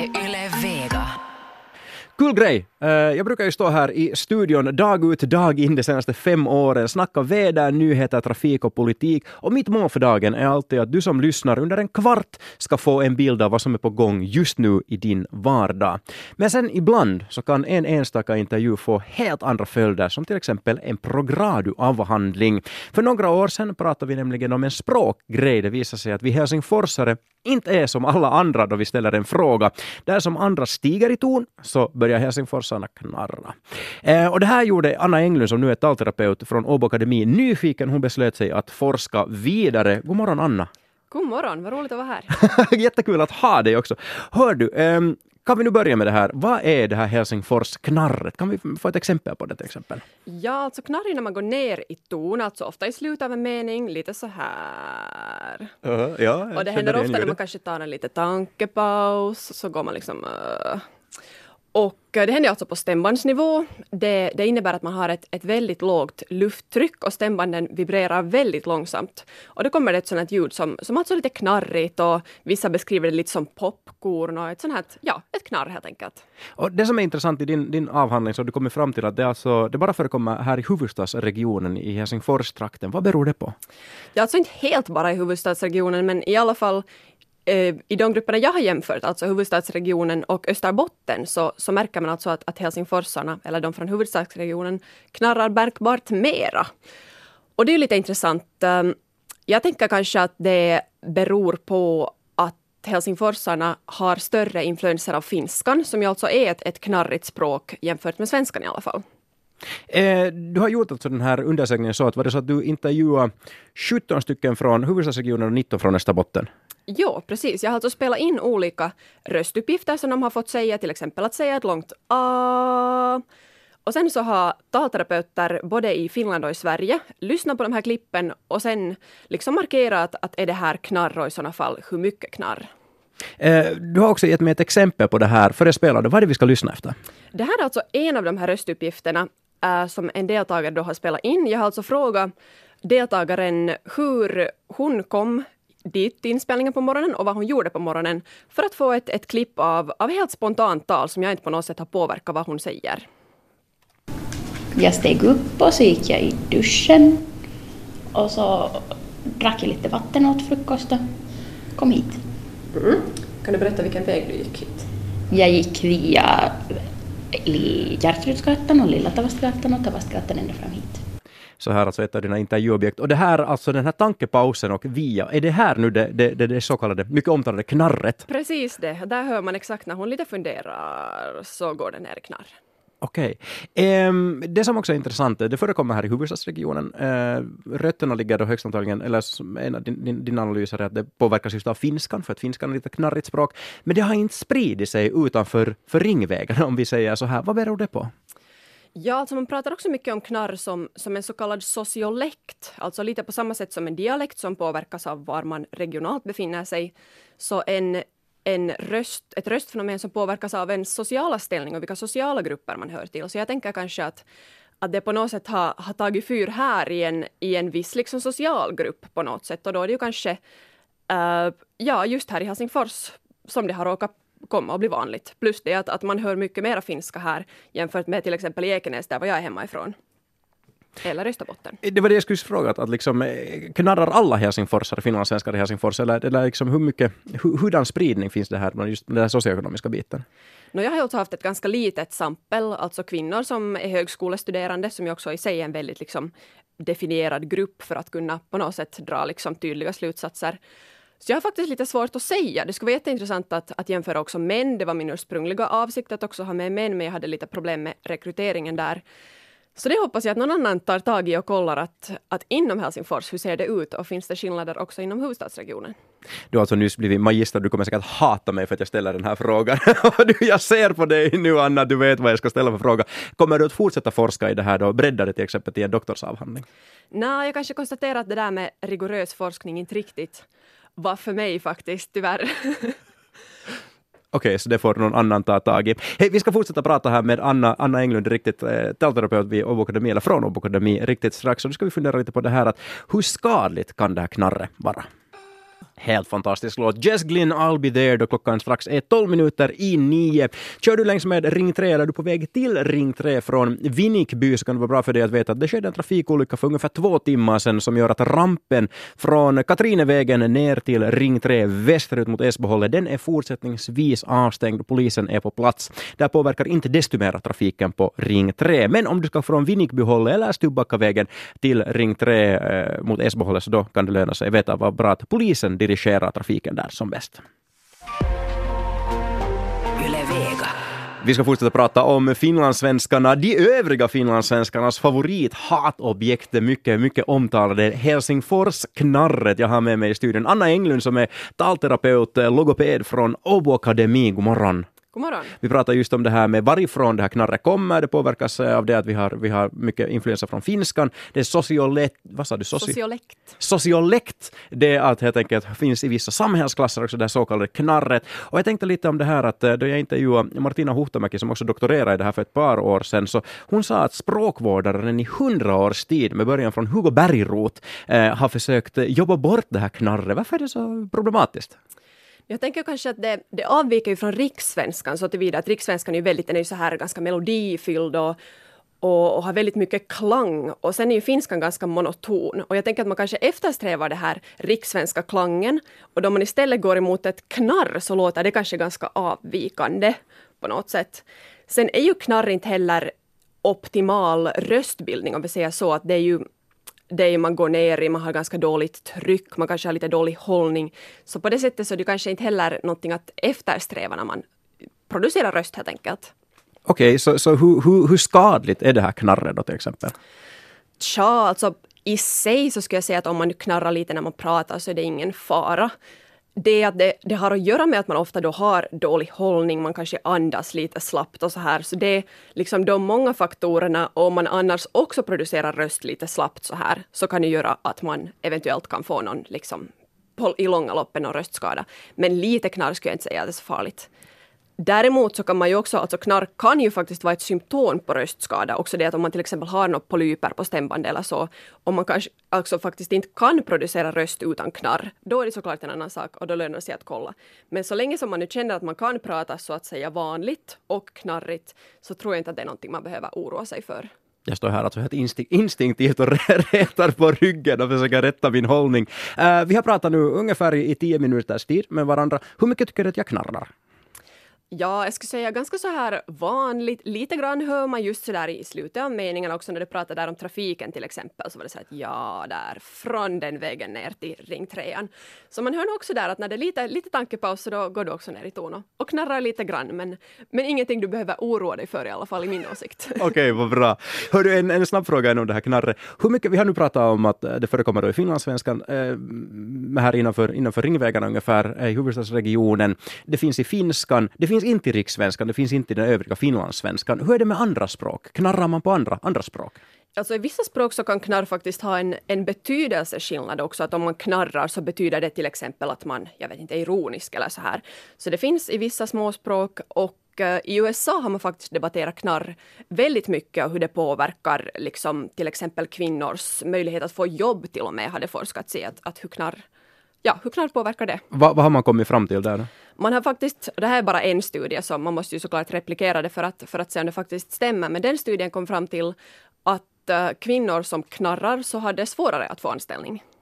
Yle Vega. Kul grej. Jag brukar ju stå här i studion dag ut, dag in de senaste 5 åren, snacka väder, nyheter, trafik och politik. Och mitt mål för dagen är alltid att du som lyssnar under en kvart ska få en bild av vad som är på gång just nu i din vardag. Men sen ibland så kan en enstaka intervju få helt andra följder, som till exempel en progradu-avhandling. För några år sedan pratade vi nämligen om en språkgrej. Det visar sig att vi helsingforsare inte är som alla andra då vi ställer en fråga. Där som andra stiger i ton så börjar helsingforsarna knarra. Och det här gjorde Anna Englund, som nu är talterapeut från Åbo Akademi, nyfiken. Hon beslöt sig att forska vidare. God morgon, Anna. God morgon, vad roligt att vara här. Jättekul att ha dig också. Hör du, kan vi nu börja med det här? Vad är det här Helsingfors-knarret? Kan vi få ett exempel på det till exempel? Ja, alltså knarr när man går ner i ton, alltså ofta i slutet av en mening, lite så här. Ja, Och det händer ofta när man kanske tar en lite tankepaus, så går man liksom... Och det händer alltså på stämbandsnivå. Det innebär att man har ett väldigt lågt lufttryck och stämbanden vibrerar väldigt långsamt. Och då kommer det ett sånt här ljud som alltså är lite knarrigt, och vissa beskriver det lite som popcorn och ett sånt här, ja, ett knarr helt enkelt. Och det som är intressant i din avhandling, så du kommer fram till att det bara förekommer här i huvudstadsregionen i Helsingfors-trakten. Vad beror det på? Ja, alltså inte helt bara i huvudstadsregionen, men i alla fall i de grupperna jag har jämfört, alltså huvudstadsregionen och Österbotten, så märker man alltså att helsingforsarna, eller de från huvudstadsregionen, knarrar märkbart mera. Och det är lite intressant. Jag tänker kanske att det beror på att helsingforsarna har större influenser av finskan, som ju alltså är ett knarrigt språk jämfört med svenskan i alla fall. Du har gjort alltså den här undersökningen så att var det så att du intervjuade 17 stycken från huvudstadsregionen och 19 från Österbotten? Jo, precis. Jag har alltså spelat in olika röstuppgifter som de har fått säga, till exempel att säga ett långt A. Och sen så har talterapeuter både i Finland och i Sverige lyssnat på de här klippen och sen liksom markerat att är det här knarr, och i sådana fall hur mycket knarr. Du har också gett mig ett exempel på det här förespelade. Vad är det vi ska lyssna efter? Det här är alltså en av de här röstuppgifterna som en deltagare då har spelat in. Jag har alltså frågat deltagaren hur hon kom dit till inspelningen på morgonen och vad hon gjorde på morgonen, för att få ett klipp av helt spontant tal som jag inte på något sätt har påverkat vad hon säger. Jag steg upp och så gick jag i duschen och så drack jag lite vatten åt frukost och kom hit. Mm. Kan du berätta vilken väg du gick hit? Jag gick via Hjärtrudsgatan och Lilla Tavastgatan och Tavastgatan ända fram hit. Så här alltså ett av dina intervjuobjekt. Och det här, alltså den här tankepausen och via, är det här nu det så kallade, mycket omtalade knarret? Precis det. Där hör man exakt när hon lite funderar, så går det ner i knarr. Okej. Det som också är intressant, det förekommer här i huvudstadsregionen. Rötterna ligger då högst antagligen, eller en av din analys är att det påverkas just av finskan, för att finskan är lite knarrigt språk. Men det har inte spridit sig utanför ringvägen, om vi säger så här. Vad beror det på? Ja, alltså man pratar också mycket om knarr som en så kallad sociolekt. Alltså lite på samma sätt som en dialekt som påverkas av var man regionalt befinner sig. Så ett röstfenomen som påverkas av en sociala ställning och vilka sociala grupper man hör till. Så jag tänker kanske att det på något sätt har tagit fyr här i en viss liksom social grupp på något sätt. Och då är det ju kanske just här i Helsingfors som det har råkat komma och bli vanligt. Plus det att man hör mycket mer finska här jämfört med till exempel i Ekenäs, där var jag hemma ifrån. Eller Österbotten. Det var det jag skulle fråga, att liksom, knarrar alla helsingforsare, finlandssvenskar i Helsingfors, eller liksom hurdan spridning finns det här med just den här socioekonomiska biten? Jag har också haft ett ganska litet sampel, alltså kvinnor som är högskolestuderande, som ju också i sig är en väldigt liksom definierad grupp för att kunna på något sätt dra liksom tydliga slutsatser. Så jag har faktiskt lite svårt att säga. Det skulle vara jätteintressant att jämföra också män. Det var min ursprungliga avsikt att också ha med män, men jag hade lite problem med rekryteringen där. Så det hoppas jag att någon annan tar tag i och kollar att inom Helsingfors, hur ser det ut och finns det skillnader också inom huvudstadsregionen? Du har alltså nyss blivit magister, du kommer säkert hata mig för att jag ställer den här frågan. Jag ser på dig nu, Anna, du vet vad jag ska ställa för fråga. Kommer du att fortsätta forska i det här då, bredda det till exempel till en doktorsavhandling? Nej, jag kanske konstaterar att det där med rigorös forskning inte riktigt var för mig faktiskt, tyvärr. Okej, så det får någon annan ta tag i. Hej, vi ska fortsätta prata här med Anna Englund, riktigt talterapeut vid Åbo Akademi, eller från Åbo Akademi, riktigt strax. Och då ska vi fundera lite på det här, att hur skadligt kan det här knarret vara? Helt fantastisk låt. Jess Glynne, I'll be there, då klockan strax är 12:12. Kör du längs med Ring 3 eller är du på väg till Ring 3 från Vinikby, så kan det vara bra för dig att veta att det skedde en trafikolycka för ungefär 2 timmar sedan som gör att rampen från Katrinevägen ner till Ring 3 västerut mot Esbohållet, den är fortsättningsvis avstängd. Polisen är på plats. Det påverkar inte desto mer trafiken på Ring 3. Men om du ska från Vinikbyhållet eller Stubbackavägen till Ring 3 mot Esbohållet, så då kan det löna sig. Jag vet att vad bra att polisen dirigera trafiken där som bäst. Vi ska fortsätta prata om finlandssvenskarna, de övriga finlandssvenskarnas favorithatobjekt, mycket, mycket omtalade Helsingfors-knarret. Jag har med mig i studion Anna Englund som är talterapeut, logoped från Åbo Akademi. God morgon. God morgon. Vi pratar just om det här med varifrån det här knarret kommer. Det påverkas av det att vi har mycket influensa från finskan. Det är sociolekt. Det är att helt enkelt finns i vissa samhällsklasser också, det så kallade knarret. Och jag tänkte lite om det här att då jag intervjuade Martina Huhtamäki som också doktorerade i det här för ett par år sedan, så hon sa att språkvårdaren i 100 års tid med början från Hugo Bergroth har försökt jobba bort det här knarret. Varför är det så problematiskt? Jag tänker kanske att det avviker ju från rikssvenskan så tillvida att rikssvenskan är ju väldigt, den är ju så här ganska melodifylld och har väldigt mycket klang, och sen är ju finskan ganska monoton, och jag tänker att man kanske eftersträvar det här rikssvenska klangen, och då man istället går emot ett knarr så låter det kanske ganska avvikande på något sätt. Sen är ju knarr inte heller optimal röstbildning, om vi säger så, att det är ju man går ner i, man har ganska dåligt tryck, man kanske har lite dålig hållning. Så på det sättet så är det kanske inte heller någonting att eftersträva när man producerar röst helt enkelt. Okej, så hur skadligt är det här knarret då till exempel? Tja, alltså i sig så skulle jag säga att om man knarrar lite när man pratar så är det ingen fara. Det är att det har att göra med att man ofta då har dålig hållning, man kanske andas lite slappt och så här. Så det är liksom de många faktorerna, och om man annars också producerar röst lite slappt så här, så kan det göra att man eventuellt kan få någon liksom i långa loppen någon röstskada. Men lite knarr skulle jag inte säga att det är så farligt. Däremot så kan man ju också, alltså knarr kan ju faktiskt vara ett symptom på röstskada. Också det att om man till exempel har något polyper på stämband eller så, om man kanske alltså faktiskt inte kan producera röst utan knarr, då är det såklart en annan sak och då lönar det sig att kolla. Men så länge som man nu känner att man kan prata så att säga vanligt och knarrigt, så tror jag inte att det är någonting man behöver oroa sig för. Jag står här alltså helt instinktivt och rätar på ryggen och försöker rätta min hållning. Vi har pratat nu ungefär i 10 minuters tid med varandra. Hur mycket tycker du att jag knarrar? Ja, jag skulle säga ganska så här vanligt. Lite grann hör man just så där i slutet av meningen också när du pratar där om trafiken till exempel. Så var det så att ja, där från den vägen ner till Ring 3. Så man hör också där att när det är lite tankepaus så då går du också ner i ton och knarrar lite grann. Men ingenting du behöver oroa dig för i alla fall i min åsikt. Okej, vad bra. Hör du, en snabb fråga om det här knarret. Hur mycket, vi har nu pratat om att det förekommer då i finlandssvenskan här innanför ringvägarna ungefär i huvudstadsregionen. Det finns i finskan, det finns inte i rikssvenskan, det finns inte i den övriga finlandssvenskan. Hur är det med andra språk? Knarrar man på andra språk? Alltså i vissa språk så kan knarr faktiskt ha en betydelseskillnad också. Att om man knarrar så betyder det till exempel att man, jag vet inte, är ironisk eller så här. Så det finns i vissa småspråk, och i USA har man faktiskt debatterat knarr väldigt mycket och hur det påverkar liksom, till exempel kvinnors möjlighet att få jobb till och med, hade forskats i att hur knarr påverkar det. Vad har man kommit fram till där då? Man har faktiskt, det här är bara en studie så man måste ju såklart replikera det för att se om det faktiskt stämmer. Men den studien kom fram till att kvinnor som knarrar så hade svårare att få anställning.